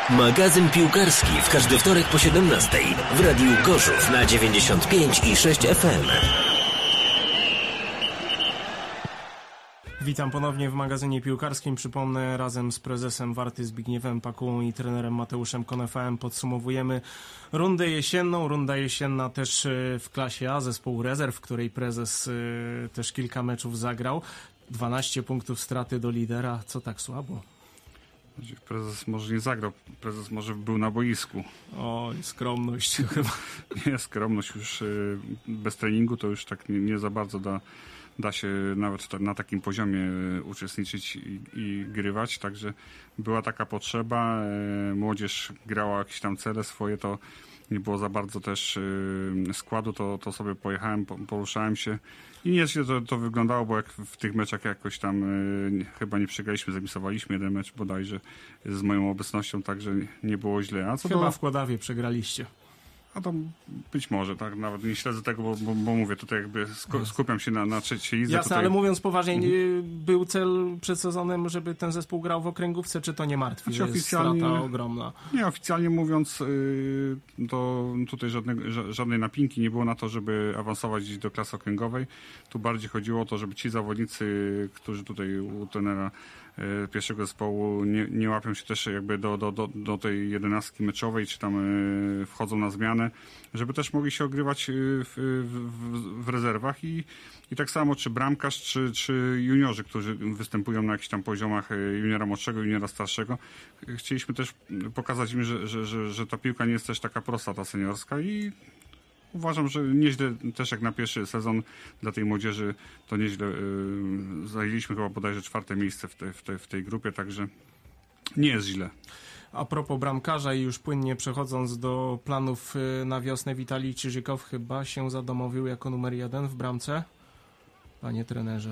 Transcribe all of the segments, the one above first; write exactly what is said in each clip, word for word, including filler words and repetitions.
Magazyn piłkarski w każdy wtorek po siedemnastej w Radiu Gorzów na dziewięćdziesiąt pięć i sześć F M. Witam ponownie w magazynie piłkarskim. Przypomnę, razem z prezesem Warty Zbigniewem Pakułą i trenerem Mateuszem Konefałem podsumowujemy rundę jesienną. Runda jesienna też w klasie A, zespołu rezerw, w której prezes też kilka meczów zagrał. dwanaście punktów straty do lidera. Co tak słabo? Prezes może nie zagrał, prezes może był na boisku. O, skromność chyba. Nie, skromność już bez treningu to już tak nie, nie za bardzo da, da się nawet na takim poziomie uczestniczyć i, i grywać, także była taka potrzeba, młodzież grała jakieś tam cele swoje, to nie było za bardzo też składu, to, to sobie pojechałem, poruszałem się i nieźle to, to wyglądało, bo jak w tych meczach jakoś tam y, chyba nie przegraliśmy, zamisowaliśmy jeden mecz bodajże z moją obecnością, także nie było źle. A co chyba do... w Kłodawie przegraliście. A to być może, tak, nawet nie śledzę tego, bo, bo, bo mówię, tutaj jakby skupiam się na, na trzeciej lidze. Jasne, tutaj... ale mówiąc poważnie, mhm. był cel przed sezonem, żeby ten zespół grał w okręgówce, czy to nie martwi, znaczy, że jest strata ogromna? Nie, oficjalnie mówiąc, to tutaj żadnego, żadnej napinki nie było na to, żeby awansować do klasy okręgowej. Tu bardziej chodziło o to, żeby ci zawodnicy, którzy tutaj u trenera pierwszego zespołu nie, nie łapią się też jakby do, do, do, do tej jedenastki meczowej, czy tam wchodzą na zmianę, żeby też mogli się ogrywać w, w, w rezerwach i, i tak samo czy bramkarz, czy, czy juniorzy, którzy występują na jakichś tam poziomach juniora młodszego, juniora starszego. Chcieliśmy też pokazać im, że, że, że, że ta piłka nie jest też taka prosta, ta seniorska i uważam, że nieźle też jak na pierwszy sezon dla tej młodzieży to nieźle yy, zajęliśmy chyba bodajże czwarte miejsce w, te, w, te, w tej grupie, także nie jest źle. A propos bramkarza i już płynnie przechodząc do planów na wiosnę, Witalij Czyżykow chyba się zadomowił jako numer jeden w bramce, panie trenerze.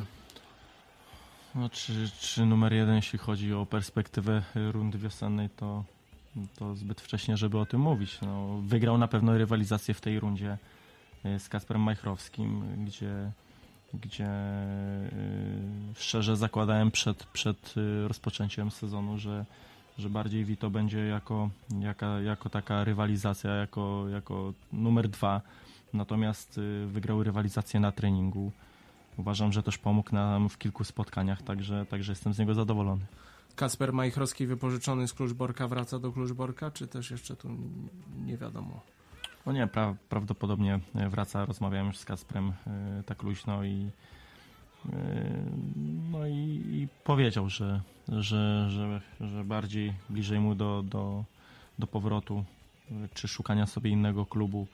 No, czy, czy numer jeden, jeśli chodzi o perspektywę rundy wiosennej, to to zbyt wcześnie, żeby o tym mówić. No, wygrał na pewno rywalizację w tej rundzie z Kacperem Majchrowskim, gdzie, gdzie yy, szczerze zakładałem przed, przed rozpoczęciem sezonu, że, że bardziej Vito będzie jako, jaka, jako taka rywalizacja, jako, jako numer dwa. Natomiast yy, wygrał rywalizację na treningu. Uważam, że też pomógł nam w kilku spotkaniach, także, także jestem z niego zadowolony. Kacper Majchrowski wypożyczony z Kluczborka wraca do Kluczborka, czy też jeszcze tu nie wiadomo? No nie, pra- prawdopodobnie wraca. Rozmawiałem już z Kacprem yy, tak luźno i, yy, no i, i powiedział, że, że, że, że bardziej bliżej mu do, do, do powrotu yy, czy szukania sobie innego klubu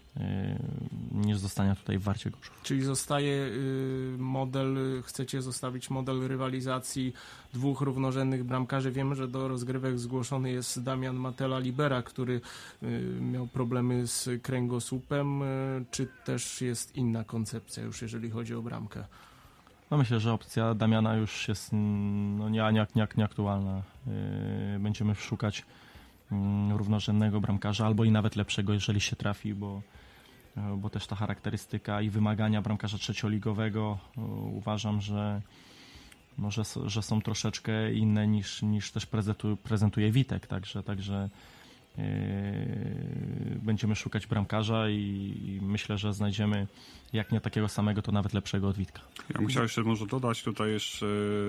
niż zostania tutaj w Warcie Gorzów. Czyli zostaje model, chcecie zostawić model rywalizacji dwóch równorzędnych bramkarzy. Wiemy, że do rozgrywek zgłoszony jest Damian Matela-Libera, który miał problemy z kręgosłupem. Czy też jest inna koncepcja już, jeżeli chodzi o bramkę? No myślę, że opcja Damiana już jest no, nie, nie, nie, nieaktualna. Będziemy szukać równorzędnego bramkarza, albo i nawet lepszego, jeżeli się trafi, bo, bo też ta charakterystyka i wymagania bramkarza trzecioligowego uważam, że, no, że, że są troszeczkę inne niż, niż też prezentuje, prezentuje Witek, także, także yy, będziemy szukać bramkarza i, i myślę, że znajdziemy jak nie takiego samego, to nawet lepszego od Witka. Ja bym chciał jeszcze może dodać tutaj jeszcze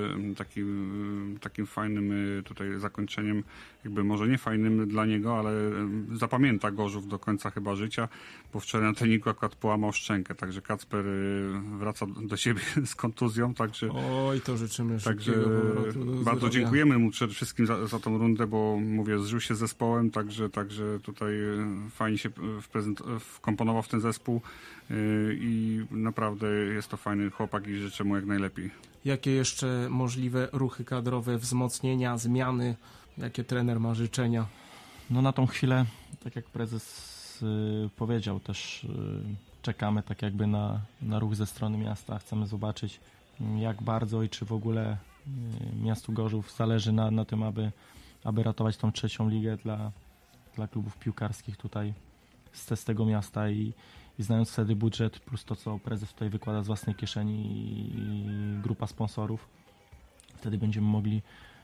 takim, takim fajnym tutaj zakończeniem, jakby może nie fajnym dla niego, ale zapamięta Gorzów do końca chyba życia, bo wczoraj na treningu akurat połamał szczękę, także Kacper wraca do siebie z kontuzją, także oj, to życzymy także powrotu do bardzo zdrowia. dziękujemy mu przede wszystkim za, za tą rundę, bo mówię, zżył się z zespołem, także, także tutaj fajnie się wprezent- wkomponował w ten zespół i naprawdę jest to fajny chłopak i życzę mu jak najlepiej. Jakie jeszcze możliwe ruchy kadrowe, wzmocnienia, zmiany? Jakie trener ma życzenia? No na tą chwilę, tak jak prezes y, powiedział, też y, czekamy tak jakby na, na ruch ze strony miasta. Chcemy zobaczyć, jak bardzo i czy w ogóle y, miastu Gorzów zależy na, na tym, aby, aby ratować tą trzecią ligę dla, dla klubów piłkarskich tutaj z, z tego miasta i I znając wtedy budżet, plus to, co prezes tutaj wykłada z własnej kieszeni i grupa sponsorów, wtedy będziemy mogli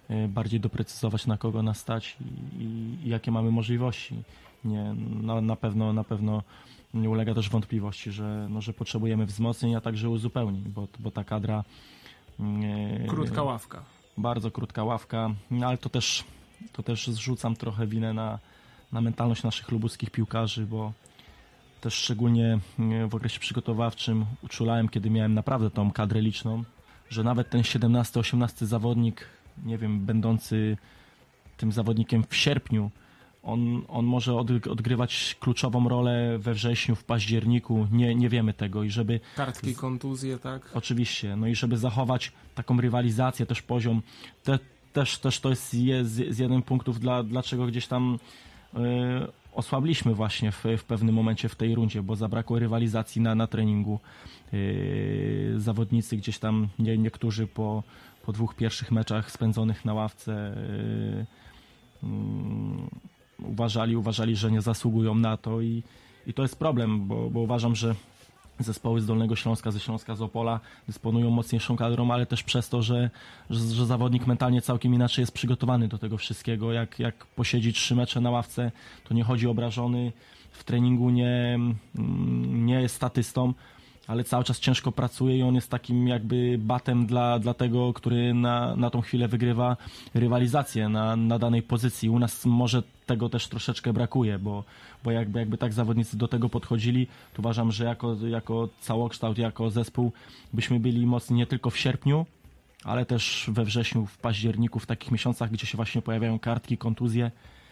bardziej doprecyzować, na kogo nas stać i, i, i jakie mamy możliwości. Nie, no, na pewno, na pewno nie ulega też wątpliwości, że, no, że potrzebujemy wzmocnień, a także uzupełnień, bo, bo ta kadra... Nie, krótka ławka. Bardzo krótka ławka, no, ale to też, to też zrzucam trochę winę na, na mentalność naszych lubuskich piłkarzy, bo też szczególnie w okresie przygotowawczym uczulałem, kiedy miałem naprawdę tą kadrę liczną, że nawet ten siedemnasty osiemnasty zawodnik, nie wiem, będący tym zawodnikiem w sierpniu, on, on może od, odgrywać kluczową rolę we wrześniu, w październiku, nie, nie wiemy tego i żeby... Kartki, kontuzje, tak? Oczywiście, no i żeby zachować taką rywalizację, też poziom, te, też, też to jest z, z jeden punktów, dla, dlaczego gdzieś tam yy, osłabliśmy właśnie w, w pewnym momencie w tej rundzie, bo zabrakło rywalizacji na, na treningu. Yy, zawodnicy gdzieś tam, nie, niektórzy po, po dwóch pierwszych meczach spędzonych na ławce yy, yy, uważali, uważali, że nie zasługują na to i, i to jest problem, bo, bo uważam, że zespoły z Dolnego Śląska, ze Śląska, z Opola dysponują mocniejszą kadrą, ale też przez to, że, że, że zawodnik mentalnie całkiem inaczej jest przygotowany do tego wszystkiego. Jak, jak posiedzi trzy mecze na ławce, to nie chodzi obrażony, w treningu nie, nie jest statystą, ale cały czas ciężko pracuje i on jest takim jakby batem dla, dla tego, który na, na tą chwilę wygrywa rywalizację na, na danej pozycji. U nas może tego też troszeczkę brakuje, bo, bo jakby, jakby tak zawodnicy do tego podchodzili, to uważam, że jako, jako całokształt, jako zespół byśmy byli mocni nie tylko w sierpniu, ale też we wrześniu, w październiku, w takich miesiącach, gdzie się właśnie pojawiają kartki, kontuzje.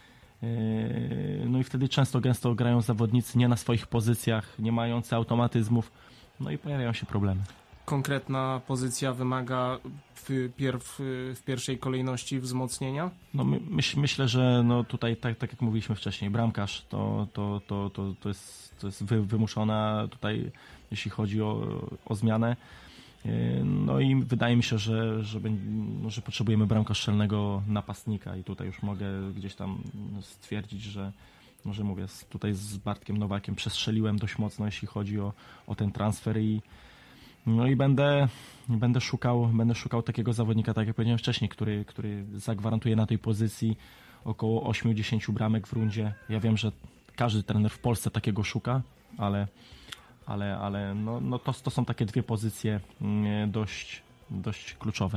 No i wtedy często, gęsto grają zawodnicy nie na swoich pozycjach, nie mający automatyzmów, no i pojawiają się problemy. Konkretna pozycja wymaga w, pierw, w pierwszej kolejności wzmocnienia? No my, myśl, myślę, że no tutaj, tak, tak jak mówiliśmy wcześniej, bramkarz to, to, to, to, to jest, to jest wy, wymuszona tutaj, jeśli chodzi o, o zmianę. No i wydaje mi się, że, że, że potrzebujemy bramkarza strzelnego napastnika i tutaj już mogę gdzieś tam stwierdzić, że może mówię, tutaj z Bartkiem Nowakiem przestrzeliłem dość mocno, jeśli chodzi o, o ten transfer i no i będę, będę szukał, będę szukał takiego zawodnika, tak jak powiedziałem wcześniej, który, który zagwarantuje na tej pozycji około osiem do dziesięciu bramek w rundzie. Ja wiem, że każdy trener w Polsce takiego szuka, ale ale, ale no, no to, to są takie dwie pozycje dość, dość kluczowe.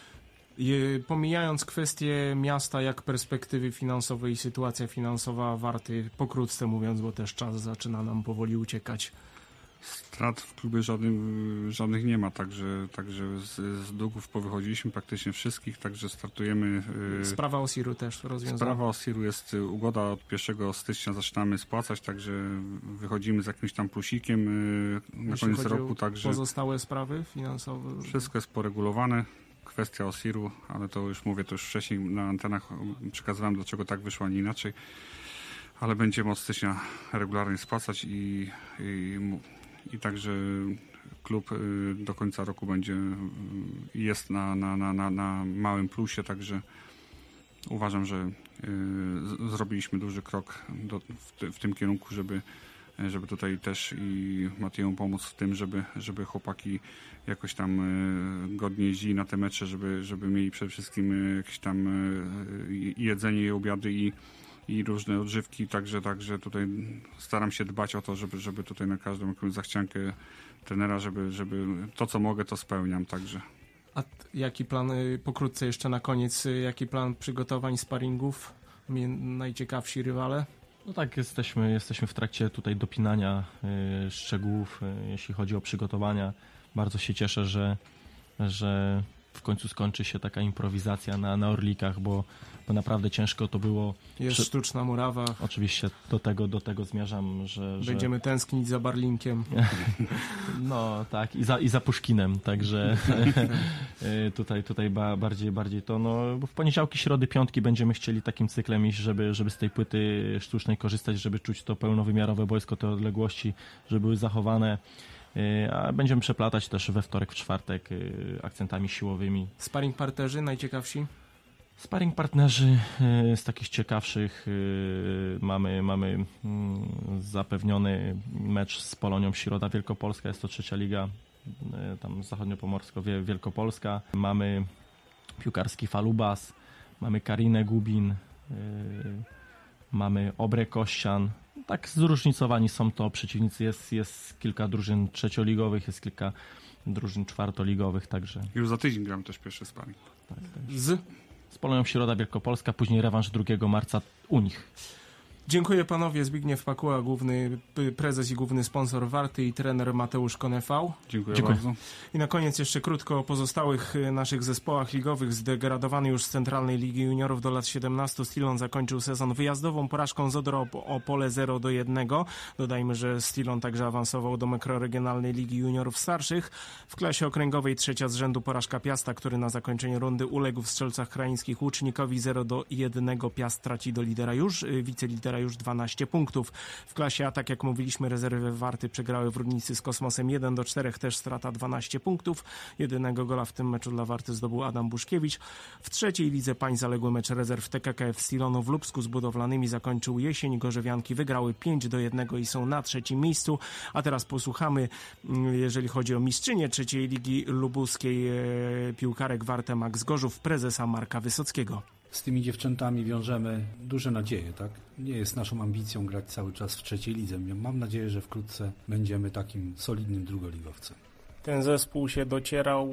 Pomijając kwestię miasta, jak perspektywy finansowe i sytuacja finansowa Warty, pokrótce mówiąc, bo też czas zaczyna nam powoli uciekać. Strat w klubie żadnych, żadnych nie ma, także, także z, z długów powychodziliśmy praktycznie wszystkich, także startujemy. Sprawa Osiru też rozwiązana. Sprawa Osiru jest ugoda od pierwszego stycznia, zaczynamy spłacać, także wychodzimy z jakimś tam plusikiem na Jeśli koniec roku. Także pozostałe sprawy finansowe? Wszystko jest poregulowane. Kwestia Osiru, ale to już mówię, to już wcześniej na antenach przekazywałem, dlaczego tak wyszło, a nie inaczej. Ale będziemy od stycznia regularnie spłacać i, i, i także klub do końca roku będzie jest na, na, na, na, na małym plusie, także uważam, że y, zrobiliśmy duży krok do, w, ty, w tym kierunku, żeby, żeby tutaj też i Matiejowi pomóc w tym, żeby, żeby chłopaki jakoś tam y, godnie jeździli na te mecze, żeby, żeby mieli przede wszystkim jakieś tam y, jedzenie i obiady i i różne odżywki, także, także tutaj staram się dbać o to, żeby, żeby tutaj na każdą jakąś zachciankę trenera, żeby, żeby to, co mogę, to spełniam, także. A jaki plan, pokrótce jeszcze na koniec, jaki plan przygotowań, sparingów, najciekawsi rywale? No tak, jesteśmy, jesteśmy w trakcie tutaj dopinania y, szczegółów, y, jeśli chodzi o przygotowania. Bardzo się cieszę, że, że w końcu skończy się taka improwizacja na, na Orlikach, bo, bo naprawdę ciężko to było. Jest Przy... sztuczna murawa. Oczywiście do tego, do tego zmierzam, że... Będziemy że... tęsknić za Barlinkiem. No tak, i za, i za Puszkinem, także tutaj, tutaj ba, bardziej, bardziej to, no bo w poniedziałki, środy, piątki będziemy chcieli takim cyklem iść, żeby, żeby z tej płyty sztucznej korzystać, żeby czuć to pełnowymiarowe boisko, te odległości, żeby były zachowane. A będziemy przeplatać też we wtorek, w czwartek akcentami siłowymi. Sparring partnerzy najciekawsi? Sparring partnerzy z takich ciekawszych mamy, mamy zapewniony mecz z Polonią Środa Wielkopolska, jest to trzecia liga, tam zachodniopomorsko Wielkopolska. Mamy piłkarski Falubas, mamy Karinę Gubin, yy, mamy Obrę Kościan. Tak zróżnicowani są to przeciwnicy. Jest, jest kilka drużyn trzecioligowych, jest kilka drużyn czwartoligowych, także... Już za tydzień gram też pierwszy sparring. Tak, tak. Z? Z Polonią Środa Wielkopolska, później rewanż drugiego marca u nich. Dziękuję panowie. Zbigniew Pakuła, główny prezes i główny sponsor Warty, i trener Mateusz Konefał. Dziękuję, Dziękuję bardzo. I na koniec jeszcze krótko o pozostałych naszych zespołach ligowych. Zdegradowany już z Centralnej Ligi Juniorów do lat siedemnastu Stilon zakończył sezon wyjazdową porażką z Odrą Opole zero do jednego. Dodajmy, że Stilon także awansował do mikroregionalnej Ligi Juniorów Starszych. W klasie okręgowej trzecia z rzędu porażka Piasta, który na zakończenie rundy uległ w Strzelcach Krajeńskich Łucznikowi zero do jednego. Piast traci do lidera już, wicelidera już dwanaście punktów. W klasie A, tak jak mówiliśmy, rezerwy Warty przegrały w Rudnicy z Kosmosem jeden do czterech, też strata dwanaście punktów. Jedynego gola w tym meczu dla Warty zdobył Adam Buszkiewicz. W trzeciej lidze pań zaległy mecz rezerw T K K F Stilonu w Lubsku z Budowlanymi zakończył jesień. Gorzewianki wygrały pięć do jednego i są na trzecim miejscu. A teraz posłuchamy, jeżeli chodzi o mistrzynię trzeciej ligi lubuskiej, piłkarek Warty Max Gorzów, prezesa Marka Wysockiego. Z tymi dziewczętami wiążemy duże nadzieje, tak? Nie jest naszą ambicją grać cały czas w trzeciej lidze. Mam nadzieję, że wkrótce będziemy takim solidnym drugoligowcem. Ten zespół się docierał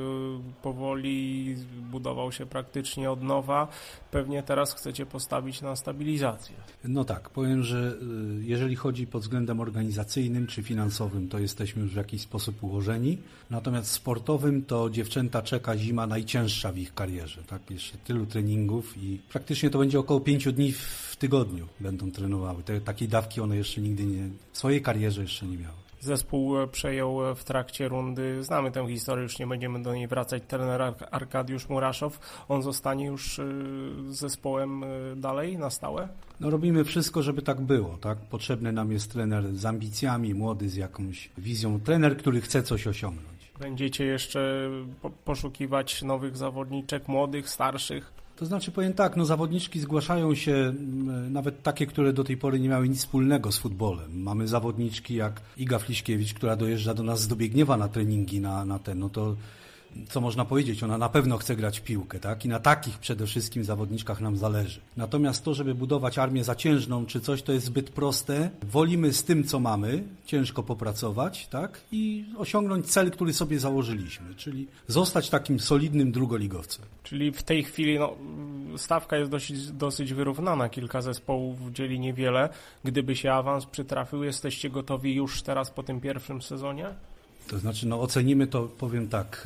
yy, powoli, budował się praktycznie od nowa. Pewnie teraz chcecie postawić na stabilizację. No tak, powiem, że y, jeżeli chodzi pod względem organizacyjnym czy finansowym, to jesteśmy już w jakiś sposób ułożeni. Natomiast sportowym to dziewczęta czeka zima najcięższa w ich karierze. Tak? Jeszcze tylu treningów i praktycznie to będzie około pięciu dni w tygodniu będą trenowały. Te, takiej dawki one jeszcze nigdy nie, w swojej karierze jeszcze nie miały. Zespół przejął w trakcie rundy, znamy tę historię, już nie będziemy do niej wracać, trener Arkadiusz Muraszow. On zostanie już z zespołem dalej na stałe? No robimy wszystko, żeby tak było. Tak? Potrzebny nam jest trener z ambicjami, młody, z jakąś wizją. Trener, który chce coś osiągnąć. Będziecie jeszcze po- poszukiwać nowych zawodniczek, młodych, starszych? To znaczy powiem tak, no zawodniczki zgłaszają się m, nawet takie, które do tej pory nie miały nic wspólnego z futbolem. Mamy zawodniczki jak Iga Fliśkiewicz, która dojeżdża do nas z Dobiegniewa na treningi, na, na ten, no to co można powiedzieć, ona na pewno chce grać w piłkę, tak? I na takich przede wszystkim zawodniczkach nam zależy. Natomiast to, żeby budować armię zaciężną czy coś, to jest zbyt proste. Wolimy z tym, co mamy, ciężko popracować, tak? I osiągnąć cel, który sobie założyliśmy, czyli zostać takim solidnym drugoligowcem. Czyli w tej chwili no, stawka jest dosyć, dosyć wyrównana, kilka zespołów dzieli niewiele. Gdyby się awans przytrafił, jesteście gotowi już teraz po tym pierwszym sezonie? To znaczy, no ocenimy to, powiem tak,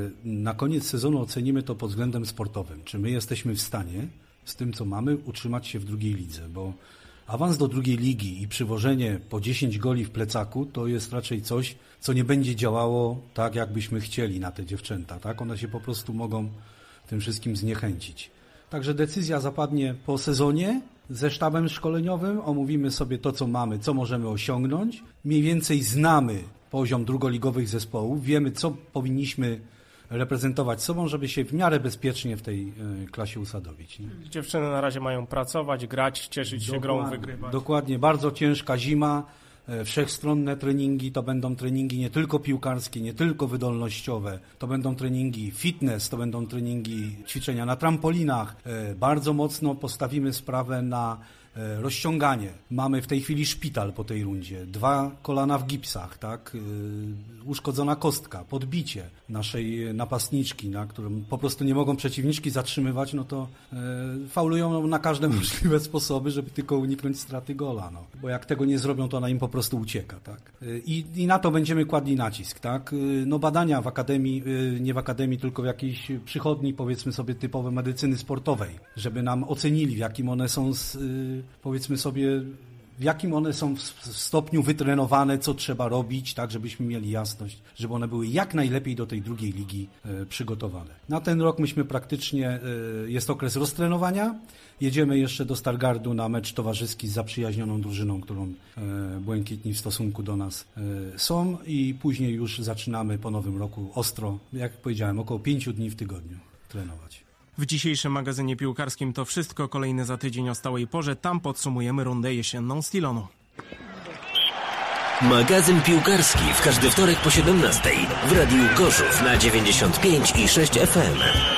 na koniec sezonu ocenimy to pod względem sportowym. Czy my jesteśmy w stanie z tym, co mamy, utrzymać się w drugiej lidze, bo awans do drugiej ligi i przywożenie po dziesięć goli w plecaku to jest raczej coś, co nie będzie działało tak, jakbyśmy chcieli na te dziewczęta, tak? One się po prostu mogą tym wszystkim zniechęcić. Także decyzja zapadnie po sezonie ze sztabem szkoleniowym, omówimy sobie to, co mamy, co możemy osiągnąć, mniej więcej znamy poziom drugoligowych zespołów, wiemy, co powinniśmy reprezentować sobą, żeby się w miarę bezpiecznie w tej y, klasie usadowić. Dziewczyny na razie mają pracować, grać, cieszyć się grą, wygrywać. Dokładnie, bardzo ciężka zima, e, wszechstronne treningi, to będą treningi nie tylko piłkarskie, nie tylko wydolnościowe, to będą treningi fitness, to będą treningi ćwiczenia na trampolinach. E, bardzo mocno postawimy sprawę na rozciąganie. Mamy w tej chwili szpital po tej rundzie. Dwa kolana w gipsach, tak? Yy, uszkodzona kostka, podbicie naszej napastniczki, na którym po prostu nie mogą przeciwniczki zatrzymywać, no to yy, faulują na każde możliwe sposoby, żeby tylko uniknąć straty gola, no. Bo jak tego nie zrobią, to ona im po prostu ucieka, tak? Yy, i, I na to będziemy kładli nacisk, tak? Yy, no badania w akademii, yy, nie w akademii, tylko w jakiejś przychodni, powiedzmy sobie, typowe medycyny sportowej, żeby nam ocenili, w jakim one są z, yy, powiedzmy sobie, w jakim one są w stopniu wytrenowane, co trzeba robić, tak, żebyśmy mieli jasność, żeby one były jak najlepiej do tej drugiej ligi e, przygotowane. Na ten rok myśmy praktycznie, e, jest okres roztrenowania, jedziemy jeszcze do Stargardu na mecz towarzyski z zaprzyjaźnioną drużyną, którą e, Błękitni w stosunku do nas e, są i później już zaczynamy po nowym roku ostro, jak powiedziałem, około pięciu dni w tygodniu trenować. W dzisiejszym magazynie piłkarskim to wszystko. Kolejny za tydzień o stałej porze. Tam podsumujemy rundę jesienną Stilonu. Magazyn piłkarski w każdy wtorek po siedemnastej w Radiu Gorzów na dziewięćdziesiąt pięć i sześć F M.